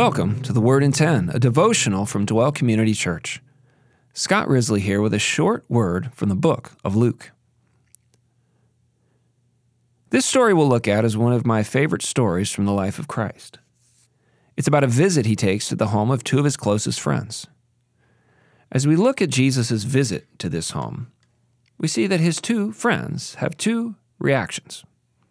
Welcome to The Word in 10, a devotional from Dwell Community Church. Scott Risley here with a short word from the book of Luke. This story we'll look at is one of my favorite stories from the life of Christ. It's about a visit he takes to the home of two of his closest friends. As we look at Jesus' visit to this home, we see that his two friends have two reactions.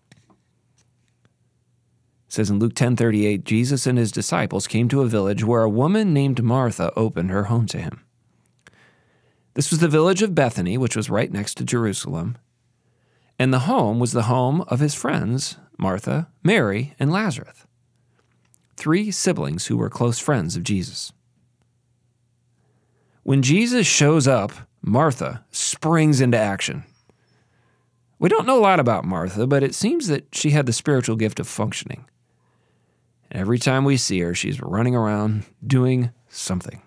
It says in Luke 10:38, Jesus and his disciples came to a village where a woman named Martha opened her home to him. This was the village of Bethany, which was right next to Jerusalem, and the home was the home of his friends, Martha, Mary, and Lazarus, three siblings who were close friends of Jesus. When Jesus shows up, Martha springs into action. We don't know a lot about Martha, but it seems that she had the spiritual gift of functioning. Every time we see her, she's running around doing something.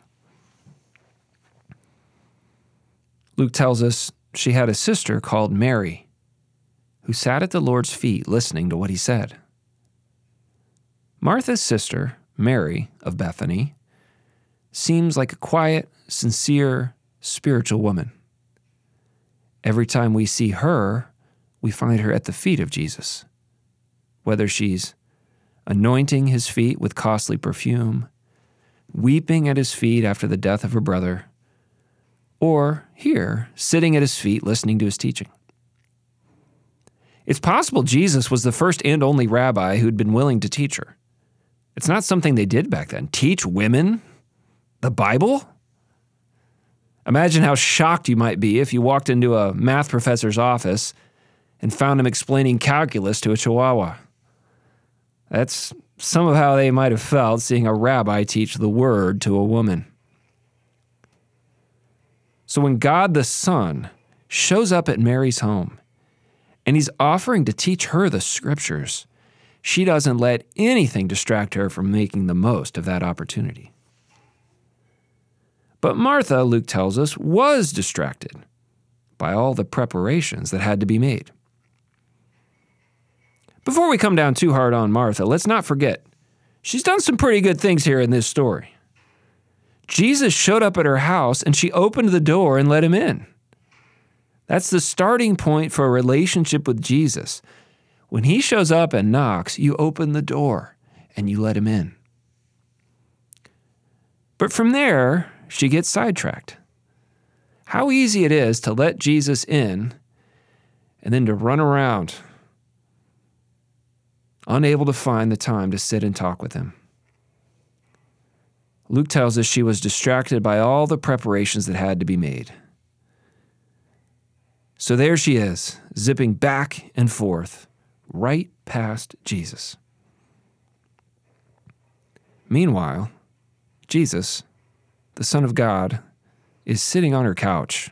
Luke tells us she had a sister called Mary, who sat at the Lord's feet listening to what he said. Martha's sister, Mary of Bethany, seems like a quiet, sincere, spiritual woman. Every time we see her, we find her at the feet of Jesus, whether she's anointing his feet with costly perfume, weeping at his feet after the death of her brother, or here, sitting at his feet listening to his teaching. It's possible Jesus was the first and only rabbi who'd been willing to teach her. It's not something they did back then. Teach women the Bible? Imagine how shocked you might be if you walked into a math professor's office and found him explaining calculus to a chihuahua. That's some of how they might have felt seeing a rabbi teach the word to a woman. So when God the Son shows up at Mary's home and he's offering to teach her the scriptures, she doesn't let anything distract her from making the most of that opportunity. But Martha, Luke tells us, was distracted by all the preparations that had to be made. Before we come down too hard on Martha, let's not forget, she's done some pretty good things here in this story. Jesus showed up at her house and she opened the door and let him in. That's the starting point for a relationship with Jesus. When he shows up and knocks, you open the door and you let him in. But from there, she gets sidetracked. How easy it is to let Jesus in and then to run around, unable to find the time to sit and talk with him. Luke tells us she was distracted by all the preparations that had to be made. So there she is, zipping back and forth, right past Jesus. Meanwhile, Jesus, the Son of God, is sitting on her couch.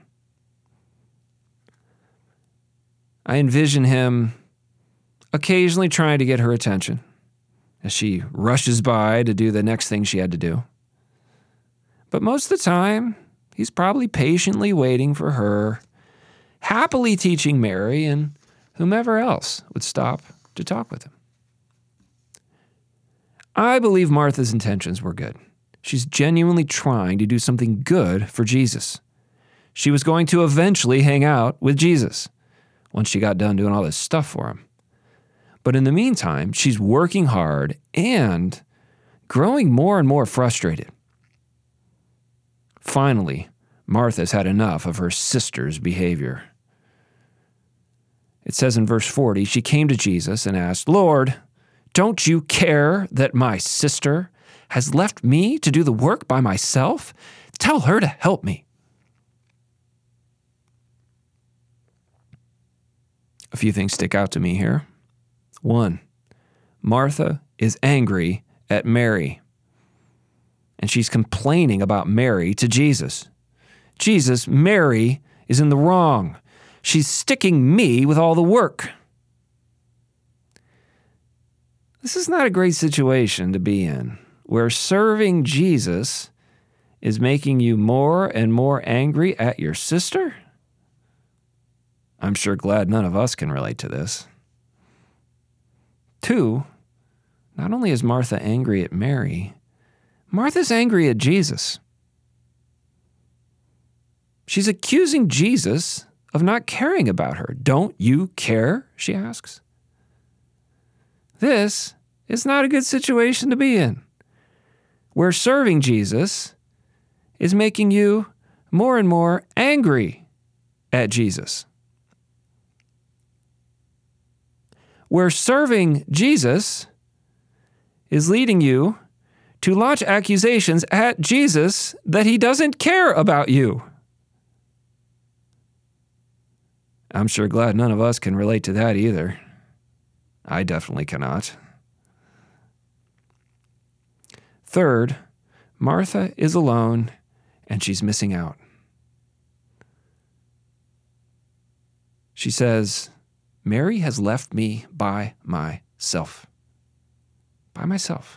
I envision him occasionally trying to get her attention as she rushes by to do the next thing she had to do. But most of the time, he's probably patiently waiting for her, happily teaching Mary and whomever else would stop to talk with him. I believe Martha's intentions were good. She's genuinely trying to do something good for Jesus. She was going to eventually hang out with Jesus once she got done doing all this stuff for him. But in the meantime, she's working hard and growing more and more frustrated. Finally, Martha's had enough of her sister's behavior. It says in verse 40, she came to Jesus and asked, "Lord, don't you care that my sister has left me to do the work by myself? Tell her to help me." A few things stick out to me here. 1, Martha is angry at Mary, and she's complaining about Mary to Jesus. Jesus, Mary is in the wrong. She's sticking me with all the work. This is not a great situation to be in, where serving Jesus is making you more and more angry at your sister. I'm sure glad none of us can relate to this. 2, not only is Martha angry at Mary, Martha's angry at Jesus. She's accusing Jesus of not caring about her. Don't you care? She asks. This is not a good situation to be in, where serving Jesus is making you more and more angry at Jesus. Where serving Jesus is leading you to launch accusations at Jesus that he doesn't care about you. I'm sure glad none of us can relate to that either. I definitely cannot. Third, Martha is alone and she's missing out. She says, Mary has left me by myself. By myself.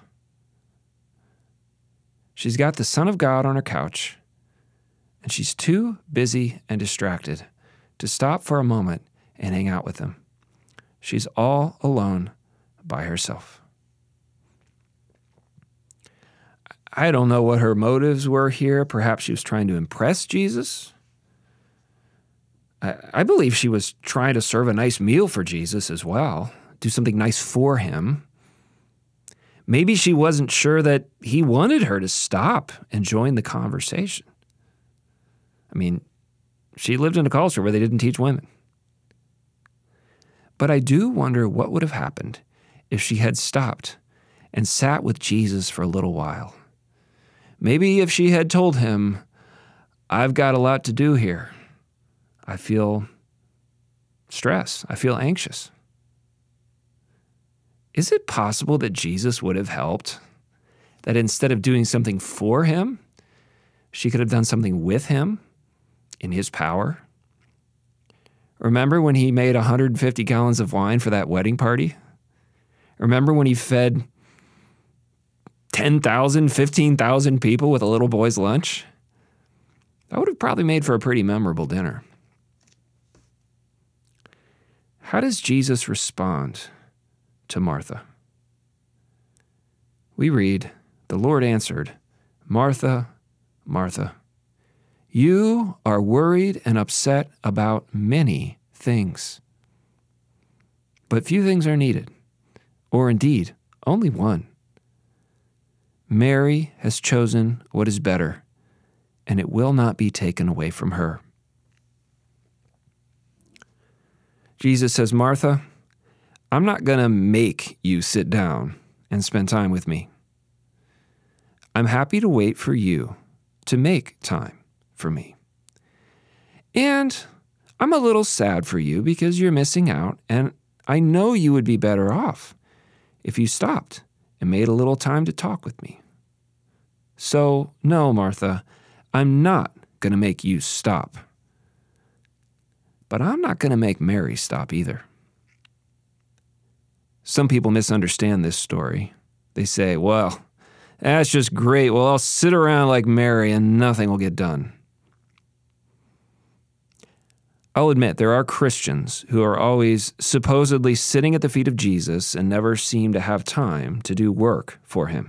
She's got the Son of God on her couch, and she's too busy and distracted to stop for a moment and hang out with him. She's all alone by herself. I don't know what her motives were here. Perhaps she was trying to impress Jesus. I believe she was trying to serve a nice meal for Jesus as well, do something nice for him. Maybe she wasn't sure that he wanted her to stop and join the conversation. I mean, she lived in a culture where they didn't teach women. But I do wonder what would have happened if she had stopped and sat with Jesus for a little while. Maybe if she had told him, I've got a lot to do here. I feel stress. I feel anxious. Is it possible that Jesus would have helped? That instead of doing something for him, she could have done something with him in his power? Remember when he made 150 gallons of wine for that wedding party? Remember when he fed 10,000, 15,000 people with a little boy's lunch? That would have probably made for a pretty memorable dinner. How does Jesus respond to Martha? We read, the Lord answered, Martha, Martha, you are worried and upset about many things. But few things are needed, or indeed, only one. Mary has chosen what is better, and it will not be taken away from her. Jesus says, Martha, I'm not going to make you sit down and spend time with me. I'm happy to wait for you to make time for me. And I'm a little sad for you because you're missing out, and I know you would be better off if you stopped and made a little time to talk with me. So, no, Martha, I'm not going to make you stop. But I'm not going to make Mary stop either. Some people misunderstand this story. They say, well, that's just great. Well, I'll sit around like Mary and nothing will get done. I'll admit there are Christians who are always supposedly sitting at the feet of Jesus and never seem to have time to do work for him.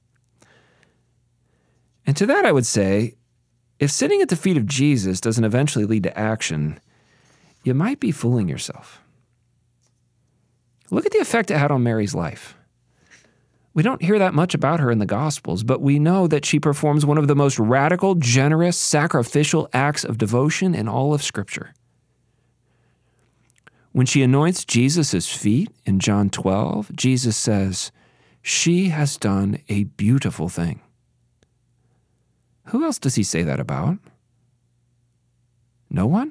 And to that I would say, if sitting at the feet of Jesus doesn't eventually lead to action, you might be fooling yourself. Look at the effect it had on Mary's life. We don't hear that much about her in the Gospels, but we know that she performs one of the most radical, generous, sacrificial acts of devotion in all of Scripture. When she anoints Jesus' feet in John 12, Jesus says, she has done a beautiful thing. Who else does he say that about? No one?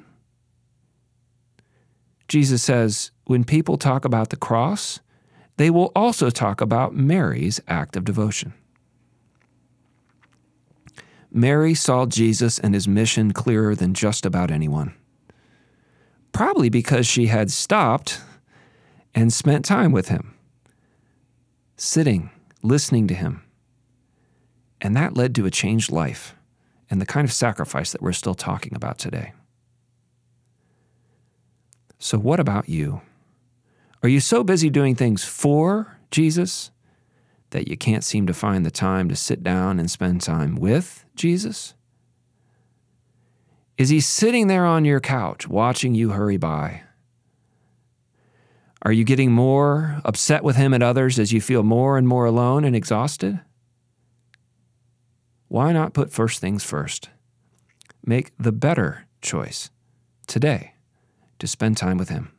Jesus says, when people talk about the cross, they will also talk about Mary's act of devotion. Mary saw Jesus and his mission clearer than just about anyone. Probably because she had stopped and spent time with him, sitting, listening to him. And that led to a changed life and the kind of sacrifice that we're still talking about today. So what about you? Are you so busy doing things for Jesus that you can't seem to find the time to sit down and spend time with Jesus? Is he sitting there on your couch watching you hurry by? Are you getting more upset with him and others as you feel more and more alone and exhausted? Why not put first things first? Make the better choice today to spend time with him.